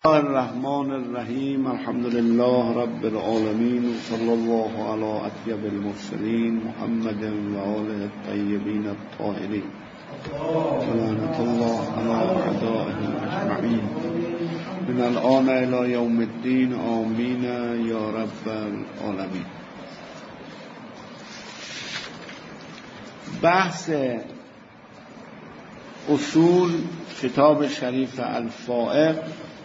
الرحمن الرحیم الحمد لله رب العالمین صلی الله علی اطیب المرسلین محمد و آله الطیبین الطاهرین لعنت الله علی اعدائهم اجمعین من الآن الی یوم الدین آمین یا رب العالمین. بحث اصول کتاب شریف الفائق،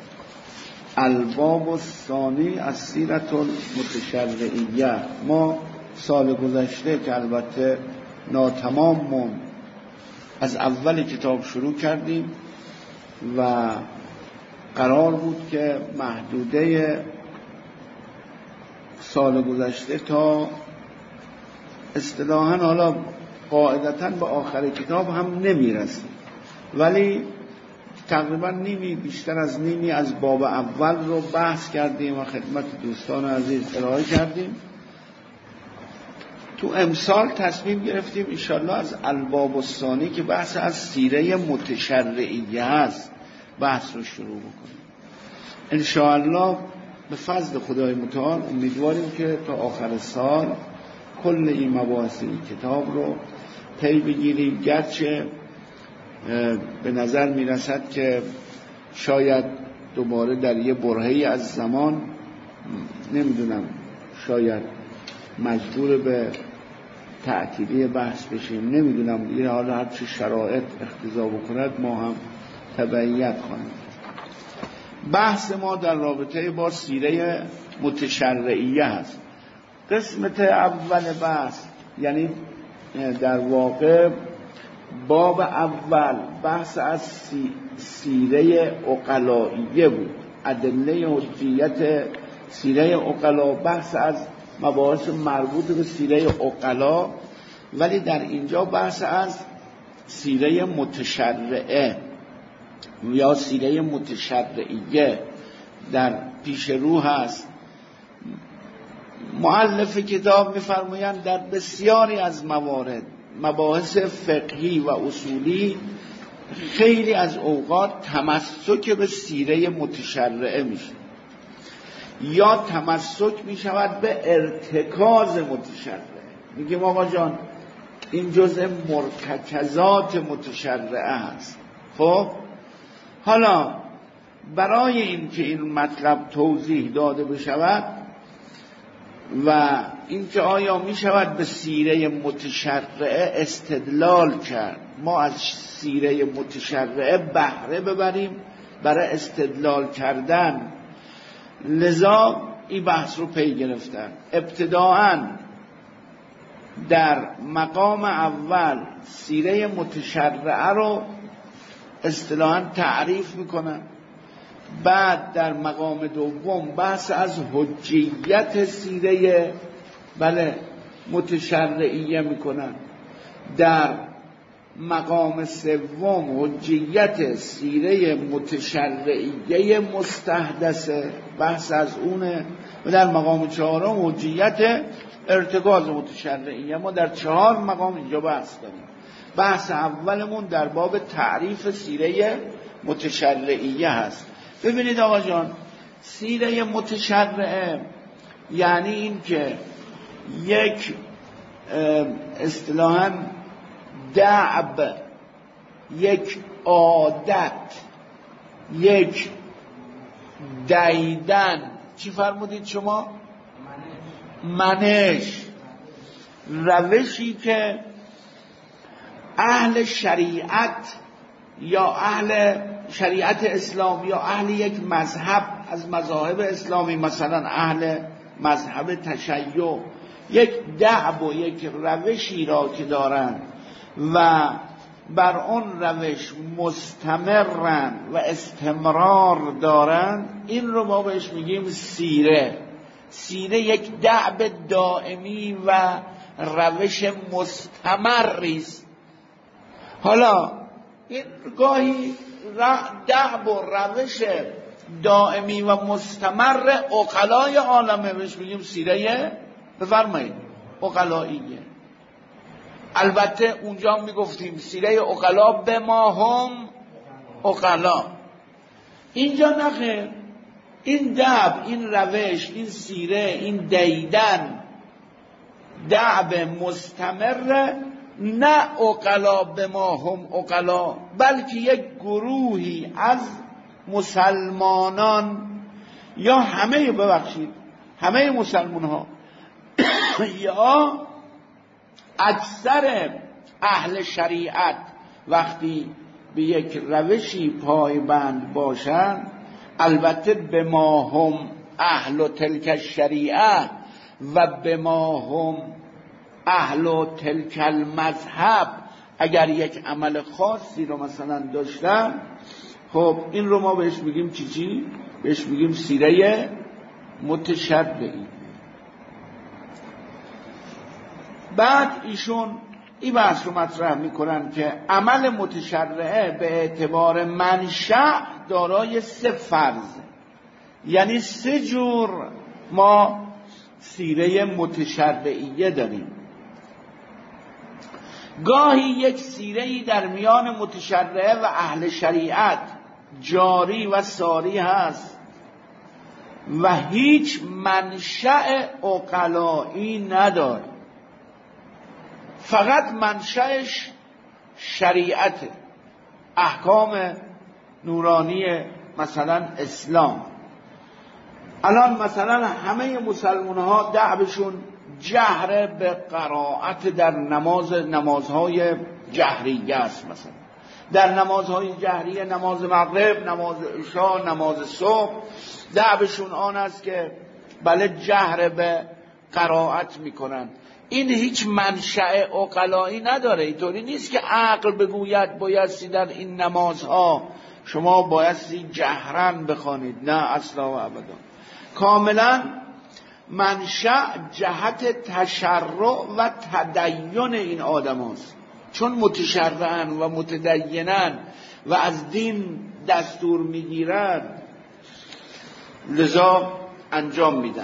الباب الثانی از سیرت المتشرعیه. ما سال گذشته که البته ناتمام موند از اول کتاب شروع کردیم و قرار بود که محدوده سال گذشته تا اصطلاحاً حالا قاعدتاً به آخر کتاب هم نمیرسیم، ولی تقریبا نیمی، بیشتر از نیمی از باب اول رو بحث کردیم و خدمت دوستان عزیز ارائه کردیم. تو امسال تصمیم گرفتیم انشاءالله از الباب الثانی که بحث از سیره متشرعیه هست بحث رو شروع بکنیم. انشاءالله به فضل خدای متعال امیدواریم که تا آخر سال کل این مباحث این کتاب رو پی بگیریم، گرچه به نظر می رسد که شاید دوباره در یه برهه‌ای از زمان، نمیدونم، شاید مجبور به تعطیلی بحث بشیم، نمیدونم دیگه، حالا هر چه شرایط اقتضا بکند ما هم تبعیت کنیم. بحث ما در رابطه با سیره متشرعیه هست. قسمت اول بحث، یعنی در واقع باب اول، بحث از سیره عقلائیه بود، ادله حجیت سیره عقلا، بحث از مباحث مربوط به سیره عقلا. ولی در اینجا بحث از سیره متشرعه یا سیره متشرعیه در پیش رو هست. مؤلف کتاب می‌فرمایند در بسیاری از موارد، مباحث فقهی و اصولی، خیلی از اوقات تمسک به سیره متشرعه میشه یا تمسک میشود به ارتکاز متشرعه. میگیم آقا جان این جزء مرتکزات متشرعه هست. خب حالا برای اینکه این مطلب توضیح داده بشود و اینکه آیا می شود به سیره متشرعه استدلال کرد، ما از سیره متشرعه بهره ببریم برای استدلال کردن، لذا این بحث رو پی گرفتن. ابتداعاً در مقام اول سیره متشرعه رو اصطلاحاً تعریف میکنن، بعد در مقام دوم بحث از حجیت سیره متشرعیه میکنن، در مقام سوم حجیت سیره متشرعیه مستحدثه، بحث از اونه، و در مقام چهارم حجیت ارتکاز متشرعیه. ما در 4 مقام اینجا بحث داریم. بحث اولمون در باب تعریف سیره متشرعیه هست. ببینید آقا جان، سیره متشرعه یعنی این که یک اصطلاحاً دعب، یک عادت، یک دیدن، چی فرمودید شما؟ منش، روشی که اهل شریعت یا اهل شریعت اسلام یا اهل یک مذهب از مذاهب اسلامی، مثلا اهل مذهب تشیع، یک دعب و یک روشی را که دارن و بر اون روش مستمرن و استمرار دارن، این رو ما بهش میگیم سیره. سیره یک دعب دائمی و روش مستمریست. حالا این گاهی دعب و روش دائمی و مستمر عقلای عالمه بهش میگیم سیره، بفرمایید، عقلائیه. البته اونجا میگفتیم سیره عقلا به ما هم عقلا. اینجا نخیر، این دعب، این روش، این سیره، این دیدن دعب مستمر، نه عقلا به ما هم عقلا، بلکه یک گروهی از مسلمانان یا همه مسلمان ها یا اکثر اهل شریعت وقتی به یک روشی پایبند باشند، البته به ما هم اهل تلک الشریعه و به ما هم اهل تلک المذهب، اگر یک عمل خاصی رو مثلا داشتن، خب این رو ما بهش میگیم چی؟ بهش میگیم سیره متشرعی. بعد ایشون این بحث رو مطرح میکنن که عمل متشرعه به اعتبار منشأ دارای 3 فرض، یعنی 3 جور ما سیره متشرعیه داریم. گاهی یک سیره‌ای در میان متشرعه و اهل شریعت جاری و ساری هست و هیچ منشأ عقلایی نداره، فقط منشأش شریعت، احکام نورانی مثلا اسلام. الان مثلا همه مسلمان ها دعوشون جهر به قرائت در نمازهای جهریه است. مثلا در نمازهای جهریه، نماز مغرب، نماز عشا، نماز صبح، دعوشون آن است که بله جهر به قرائت میکنن. این هیچ منشأ عقلایی نداره. اینطوری نیست که عقل بگوید بایستی در این نمازها شما بایستی جهرن بخوانید، نه اصلا و ابدا. کاملا منشأ جهت تشرع و تدین این آدم هست، چون متشرعن و متدینن و از دین دستور میگیرن، لذا انجام میدن.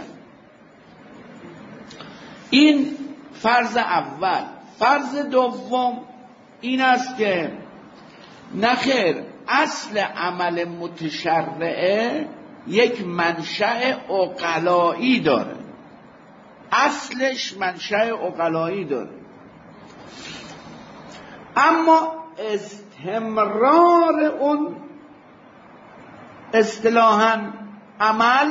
این فرض اول. فرض دوم این است که نخیر، اصل عمل متشرعه یک منشأ عقلایی داره، اصلش منشأ عقلایی داره، اما استمرار اون اصطلاحاً عمل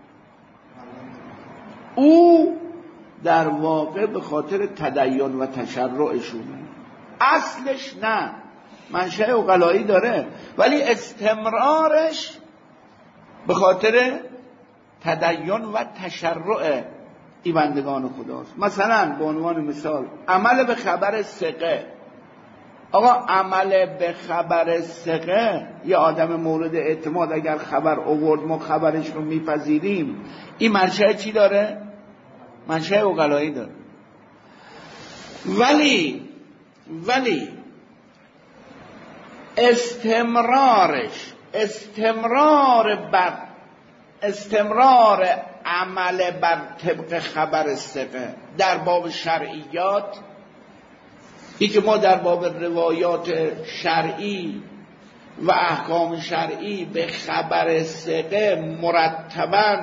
او در واقع به خاطر تدین و تشرعشونه. اصلش نه، منشأ عقلایی داره، ولی استمرارش به خاطر تدین و تشرع ای بندگان خداست. مثلا به عنوان مثال عمل به خبر ثقه. آقا عمل به خبر ثقه، یه آدم مورد اعتماد اگر خبر آورد ما خبرش رو میپذیریم، این منشأ چی داره؟ منشأ عقلایی داره. ولی استمرار عمل بر طبق خبر ثقه در باب شرعیات، این که ما در باب روایات شرعی و احکام شرعی به خبر ثقه مرتباً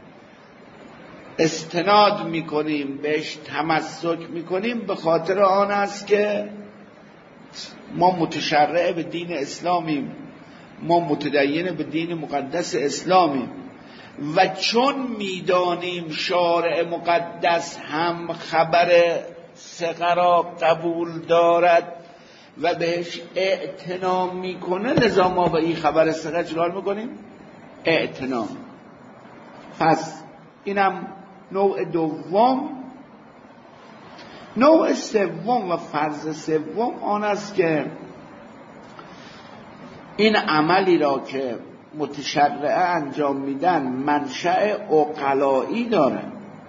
استناد میکنیم، بهش تمسک میکنیم، به خاطر آن است که ما متشرع به دین اسلامیم، ما متدین به دین مقدس اسلامیم، و چون میدانیم شارع مقدس هم خبر ثقه را قبول دارد و بهش اعتنا میکنه، لذا ما به این خبر ثقه چیکار میکنیم؟ اعتنا. پس اینم نوع دوم. نوع سوم و فرض سوم آن است که این عملی را که متشرعه انجام میدن منشأ عقلایی داره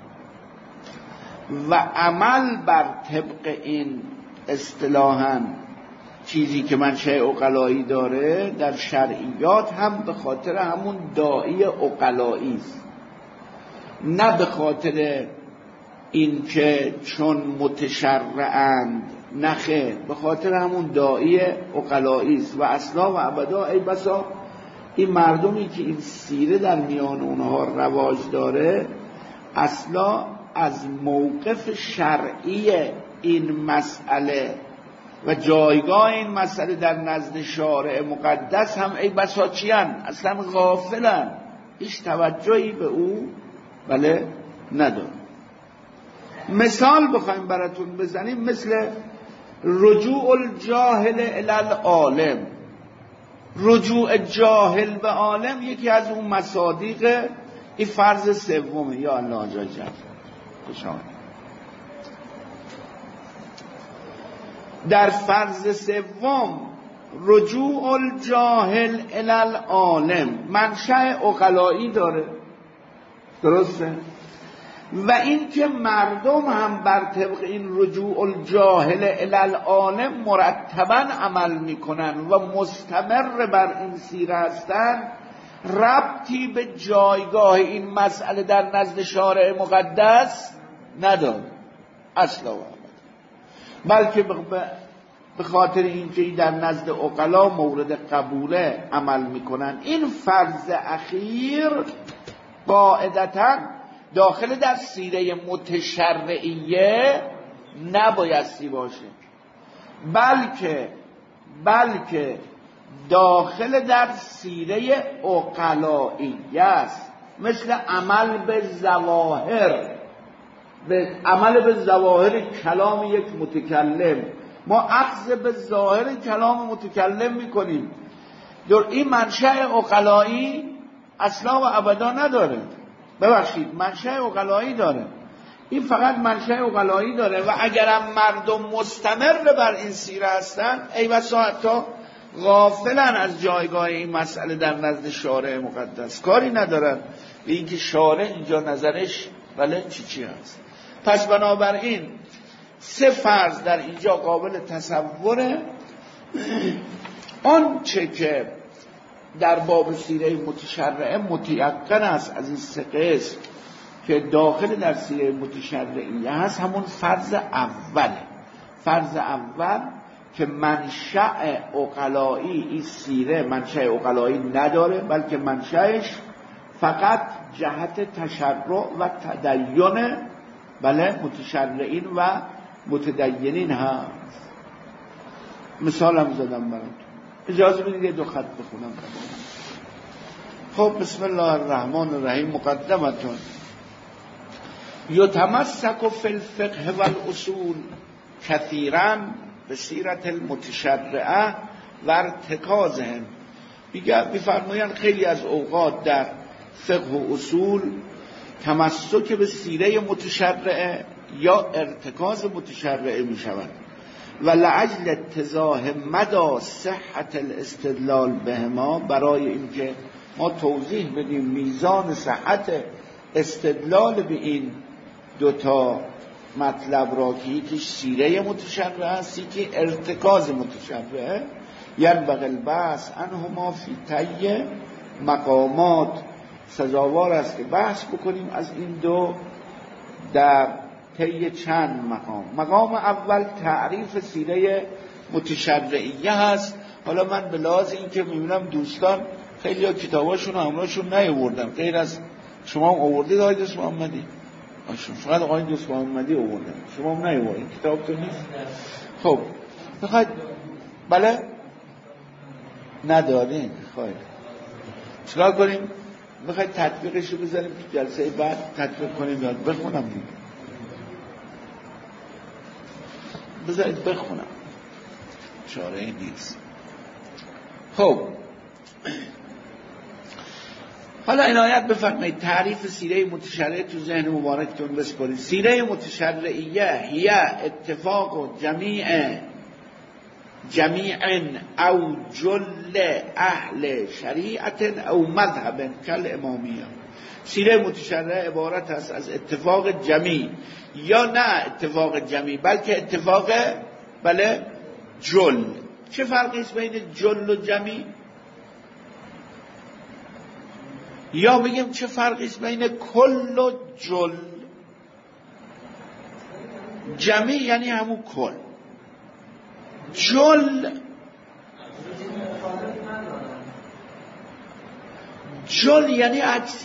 و عمل بر طبق این اصطلاحاً چیزی که منشأ عقلایی داره در شرعیات هم به خاطر همون داعی عقلایی است، نه به خاطر این که چون متشرعند، نخیر، به خاطر همون داعی عقلایی است. و اصلا و ابدا ای بسا این مردمی که این سیره در میان اونها رواج داره اصلا از موقف شرعی این مسئله و جایگاه این مسئله در نزد شارع مقدس هم ای بسا چیان اصلا غافلن، هیچ توجهی به او بله نداره. مثال بخوایم براتون بزنیم مثل رجوع الجاهل الی العالم. رجوع جاهل به عالم یکی از اون مصادیق این فرض سومه. یا الله جل جلاله. در فرض سوم رجوع الجاهل الی العالم منشأ عقلایی داره، درسته؟ و این که مردم هم بر طبق این رجوع الجاهل الی العالم مرتبا عمل میکنن و مستمر بر این سیره هستن، ربطی به جایگاه این مسئله در نزد شارع مقدس نداره اصلا، بلکه به خاطر اینکه در نزد عقلا مورد قبوله عمل میکنن. این فرض اخیر قاعدتاً داخل در سیره متشرعیه نبایستی باشه، بلکه داخل در سیره عقلائیه است، مثل عمل به ظواهر کلام یک متکلم. ما اخذ به ظاهر کلام متکلم میکنیم، در این منشأ عقلایی اصلا و ابدا نداره. ببخشید، منشأ عقلایی داره، این فقط منشأ عقلایی داره. و اگرم مردم مستمر بر این سیره هستن ای بسا حتی غافلن از جایگاه این مسئله در نزد شارع مقدس، کاری ندارن به اینکه شارع اینجا نظرش بله چی هست. پس بنابراین سه فرض در اینجا قابل تصوره. آنچه که در باب سیره متشرعه متیقن است از این سه قسم که داخل در سیره متشرعیه هست، همون فرض اوله. فرض اول که منشأ عقلایی این سیره منشأ عقلایی نداره، بلکه منشأش فقط جهت تشرع و تدین بله متشرعین و متدینین هست. مثالم زدم براتون، اجازه بدید دو خط بخونم. خب بسم الله الرحمن الرحیم. مقدمتون یتمسک فی الفقه والاصول کثیرا بسیرت المتشرعه و ارتکازهم. میفرمایند خیلی از اوقات در فقه و اصول تمسک به سیره متشرعه یا ارتکاز متشرعه می شود و لعجل اتضاح مدى صحت الاستدلال بهما، برای اینکه ما توضیح بدیم میزان صحت استدلال به این دوتا مطلب را که یکیش سیره متشرعه است، یکی ارتکاز متشرعه، ینبغی البحث عنهما فی طی مقامات. سزاوار است که بحث بکنیم از این دو در طی چند مقام. مقام اول تعریف سیره متشرعیه هست. حالا من به لحاظ این که میبینم دوستان خیلی ها کتاباشون و همراهشون نیاوردن، غیر از شما هم آوردید آقای دوست محمدی؟ فقط آقای دوست محمدی آوردن، شما هم نیاوردید، کتاب تو نیست؟ خب بخواید بله ندارین، خواهید چرا کنیم؟ بخواید تطبیقش رو بذاریم تو جلسه بعد تطبیق کنیم، یاد بخونم دیگه، بذارید بخونم، چاره نیست. خب حالا عنایت بفرمایید تعریف سیره متشرعه تو ذهن مبارکتون بسپارید. سیره متشرعیه هی اتفاق جمیع او جل اهل شریعت او مذهب کل امامیه. سیره متشرعه عبارت است از اتفاق جمیع، یا نه اتفاق جمیع بلکه اتفاق بله جل. چه فرقی است بین جل و جمیع؟ یا بگیم چه فرقی است بین کل و جل؟ جمیع یعنی همون کل، جل جل یعنی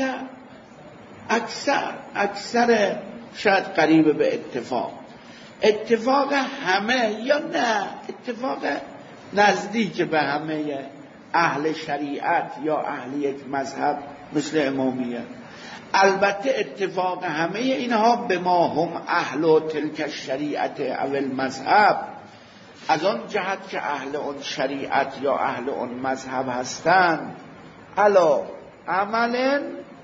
اکثر شاید قریب به اتفاق همه یا نه اتفاق نزدیک به همه اهل شریعت یا اهل یک مذهب مثل امامیه. البته اتفاق همه اینها به ما هم اهل و تلک الشریعت او المذهب، از آن جهت که اهل اون شریعت یا اهل اون مذهب هستند، علا عمل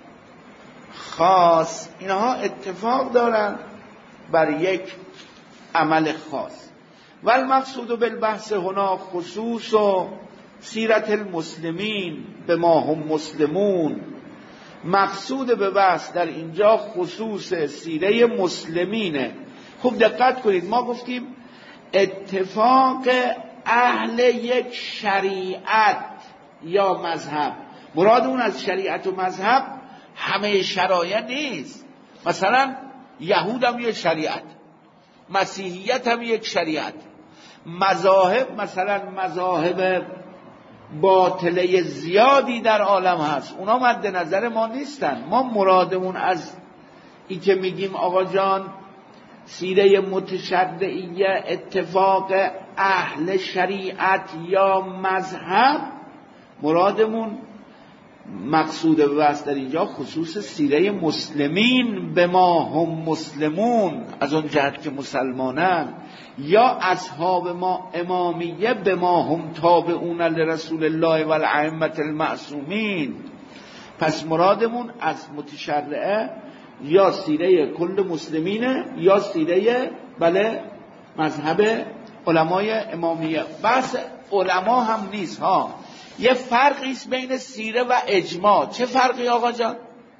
خاص، اینها اتفاق دارن بر یک عمل خاص. و المقصود بالبحث هنا خصوص و سیرت المسلمین به ما هم مسلمون. مقصود به بحث در اینجا خصوص سیره مسلمینه. خوب دقت کنید، ما گفتیم اتفاق اهل یک شریعت یا مذهب. مراد اون از شریعت و مذهب همه شرایع نیست. مثلا یهود هم یک شریعت، مسیحیت هم یک شریعت، مذاهب مثلا مذاهب باطله زیادی در عالم هست، اونا مد نظر ما نیستن. ما مرادمون از این که میگیم آقا جان سیره متشرعیه اتفاق اهل شریعت یا مذهب، مرادمون مقصود واسط در اینجا خصوص سیره مسلمین به ما هم مسلمون، از اون جهت که مسلمانن، یا اصحاب ما امامیه به ما هم تابعون لرسول الله و الائمه المعصومین. پس مرادمون از متشرعه یا سیره کل مسلمینه یا سیره بله مذهب علمای امامیه. بس علما هم نیست ها، یه فرقی است بین سیره و اجماع. چه فرقی آقا جان؟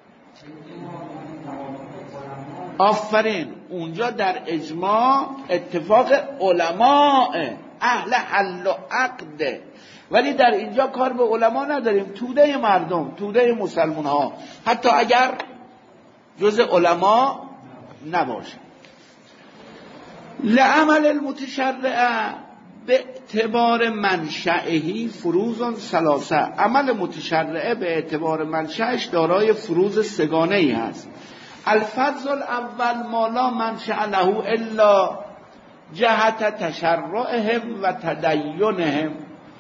آفرین، اونجا در اجماع اتفاق علماء اهل حل و عقده، ولی در اینجا کار به علما نداریم، توده مردم، توده مسلمان ها، حتی اگر جز علما نباشه. لعمل المتشرع به اعتبار منشأهی فروض ثلاثه. عمل متشرعه به اعتبار منشأش دارای فروض سگانه ای هست. الفرض الاول ما لا منشأ له الا جهت تشرعهم و تدینهم.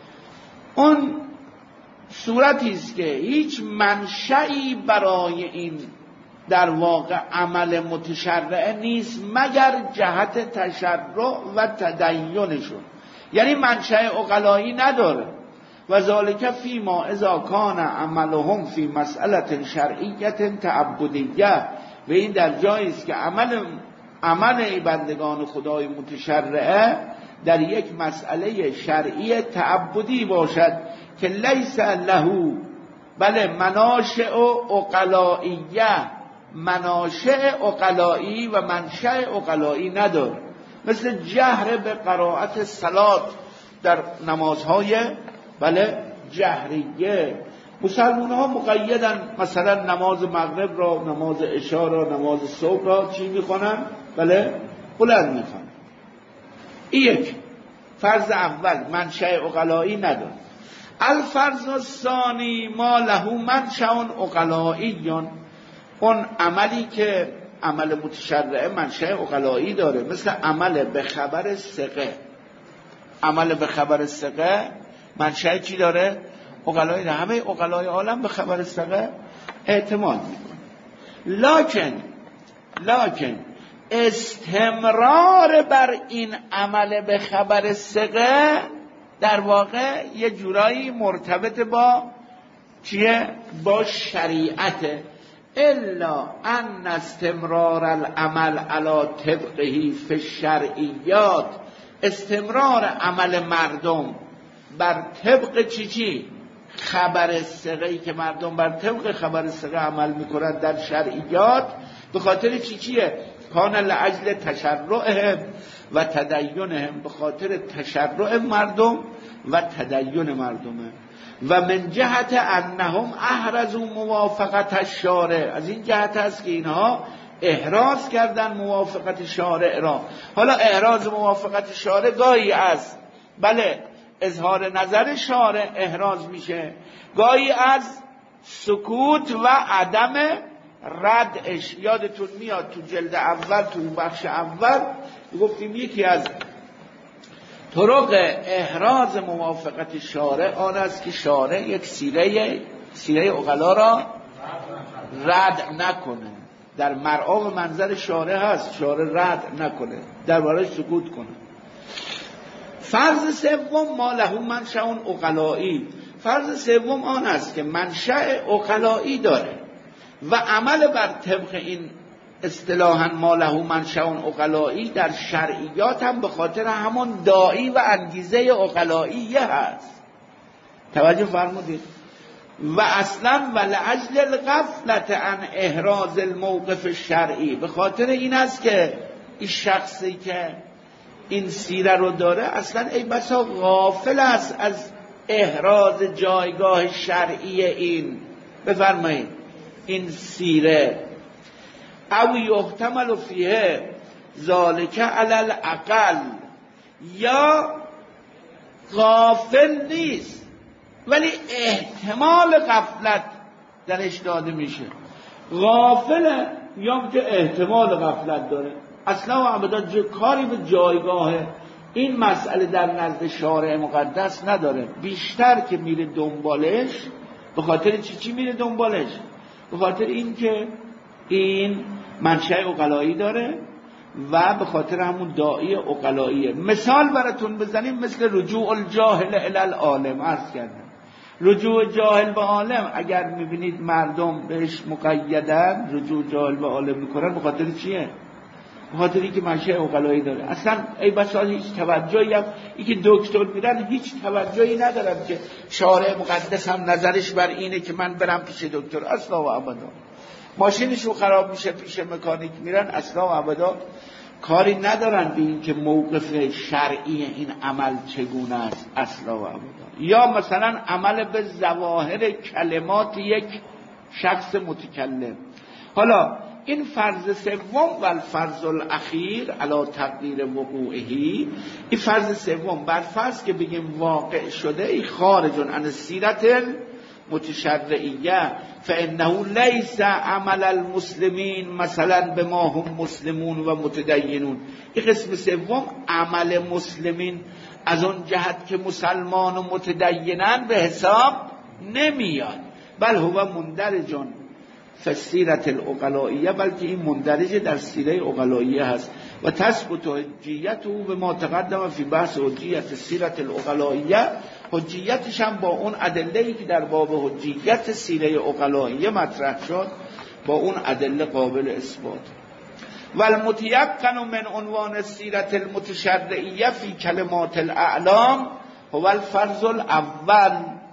اون صورتی است که هیچ منشأی برای این در واقع عمل متشرعه نیست مگر جهت تشرع و تدینشون، یعنی منشأ عقلایی نداره. و ذالک فی ما اذا کان عملهم فی مسئله شرعیه تعبدیه، و این در جایی است که عمل بندگان خدای متشرعه در یک مسئله شرعی تعبدی باشد که لیس له بله مناشئ عقلائیه، مناشئ عقلایی و منشأ عقلایی نداره، مثل جهر به قرائت صلات در نمازهای بله جهریه. مسلمان ها مقیدن، مثلا نماز مغرب را، نماز عشا را، نماز صبح را چی میخونن؟ بله بلند میخونن. این یک فرض اول، منشأ عقلایی نداره. الفرض الثانی ما له منشأ عقلایی، اون عملی که عمل متشرعه منشأ عقلایی داره، مثل عمل به خبر ثقه. عمل به خبر ثقه منشأ چی داره؟ عقلایی داره. همه عقلای عالم به خبر ثقه اعتماد میکنه. لکن استمرار بر این عمل به خبر ثقه در واقع یه جورایی مرتبط با چیه؟ با شریعته. الا ان استمرار العمل علی طبقه فی الشرعیات، استمرار عمل مردم بر طبق چی؟ خبر ثقه‌ای که مردم بر طبق خبر ثقه عمل میکنند در شرعیات، به خاطر چیه؟ کان لاجل تشرعهم و تدینهم، به خاطر تشرع مردم و تدین مردمه. و من جهت انهم احرزوا موافقت الشارع، از این جهت است که اینها احراز کردن موافقت شارع را. حالا احراز موافقت شارع گاهی از بله اظهار نظر شارع احراز میشه، گاهی از سکوت و عدم ردش. یادتون میاد تو جلد اول، تو بخش اول گفتیم یکی از طرق احراز موافقت شارع آن است که شارع یک سیره عقلا را رد نکنه. در مرعا و منظر شارع هست شارع رد نکنه، درباره‌اش سکوت کنه. فرض سوم ما له منشأ عقلایی. فرض سوم آن است که منشأ عقلایی داره و عمل بر طبق این اصطلاحاً ما له منشأ عقلایی در شرعیات هم به خاطر همون داعی و انگیزه عقلایی هست. توجه فرمودید؟ و اصلا و لعجل الغفلت عن احراز الموقف الشرعی، به خاطر این است که این شخصی که این سیره رو داره اصلا ای بسا غافل است از احراز جایگاه شرعی این، بفرمایید، این سیره. او یحتمل فیه ذالک علی الاقل، یا غافل نیست ولی احتمال غفلت درش داده میشه. غافله یا که احتمال غفلت داره، اصلا و ابدا کاری به جایگاه این مسئله در نزد شارع مقدس نداره. بیشتر که میره دنبالش، به خاطر چی میره دنبالش؟ به خاطر این که این منشأ عقلایی داره و به خاطر همون داعی عقلاییه. مثال براتون بزنیم، مثل رجوع الجاهل الی العالم. عرض کردم رجوع جاهل به عالم، اگر میبینید مردم بهش مقیدن رجوع جاهل به عالم میکنن، به خاطر چیه؟ به خاطر اینکه منشأ عقلایی داره. اصلا ای بسا هیچ توجهی هم، این که دکتر میرن هیچ توجهی ندارن که شارع مقدس هم نظرش بر اینه که من برم پیش دکتر. اصلا و ابدا. ماشینشون خراب میشه پیش مکانیک میرن، اصلا و ابدا کاری ندارن به این که موقف شرعی این عمل چگونه است، اصلا و ابدا. یا مثلا عمل به ظواهر کلمات یک شخص متکلم. حالا این فرض سوم و الفرض الاخیر علی تقدیر وقوعه، این فرض سوم بر فرض که بگیم واقع شده، ای خارج عن السیرة متشرعیه فانه لیس عمل المسلمین مثلا بما هم مسلمون و متدینون. این قسم سوم عمل مسلمین از اون جهت که مسلمان و متدینن به حساب نمیاد، بل هو مندرجون فی السیرة العقلائیه، بلکه این مندرج در سیره عقلائیه هست. و تثبت حجیته به ما تقدم فی بحث حجیت السیرة العقلائیه، حجیتش هم با اون ادله‌ای که در باب حجیت سیره عقلائیه مطرح شد، با اون ادله قابل اثبات. و المتیقن من عنوان السیرة المتشرعیه فی کلمات الاعلام هو الفرض الاول.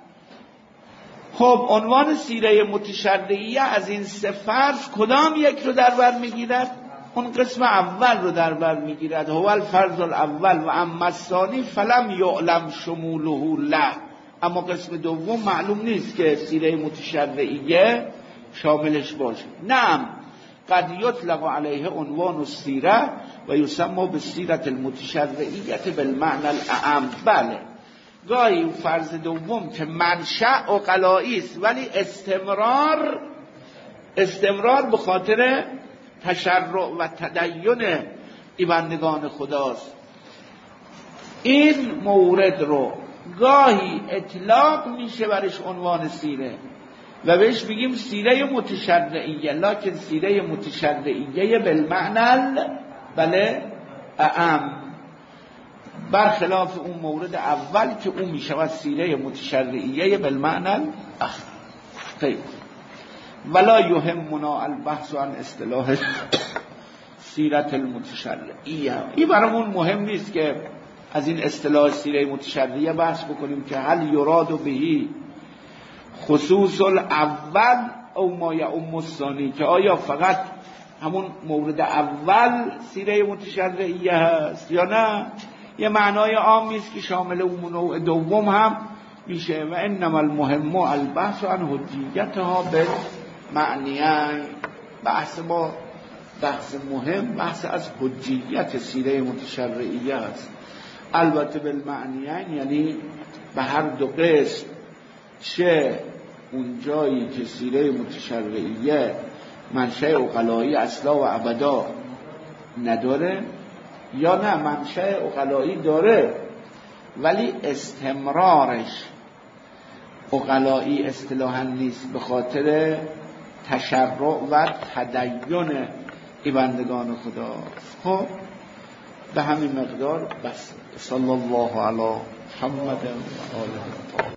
خب عنوان سیره متشرعیه از این سه فرض کدام یک رو در بر میگیرد؟ اون قسم اول رو در بر میگیرد، هو الفرض الاول. و اما الثانی فلم یعلم شموله له، اما قسم دوم معلوم نیست که سیره متشرعیه شاملش باشه. نعم قد یطلق علیه عنوان السیره و یسمى بالسیرة المتشرعیه بالمعنى الاعم. بله، گاهی فرض دوم که منشأ عقلایی است ولی استمرار به خاطر تشرع و تدین این بندگان خداست، این مورد رو گاهی اطلاق میشه برش عنوان سیره و بهش بگیم سیره متشرعیه، لکن سیره متشرعیه بالمعنى بله اعم، برخلاف اون مورد اول که اون میشود سیره متشرعیه بالمعنى اخیر. ولا یهمنا البحث عن اصطلاح سیرة المتشرعیه. این برامون مهم نیست که از این اصطلاح سیره متشرعیه بحث بکنیم که هل یراد بهی خصوص الاول او ما یعم الثانی، که آیا فقط همون مورد اول سیره متشرعیه هست یا نه یه معنای عامی است که شامل اون نوع دوم هم میشه. و انما المهم البحث عن حجیتها بالمعنیین. بحث مهم بحث از حجیت سیره متشرعیه است. البته بالمعنیین یعنی به هر دو قسم، چه اون جایی که سیره متشرعیه منشأ عقلایی اصلا و ابدا نداره، یا نه منشأ عقلایی داره ولی استمرارش عقلایی اصطلاحاً نیست، به خاطر تشرع و تدین ای بندگان خدا. خب به همین مقدار بس. صلی الله علی محمد و آله.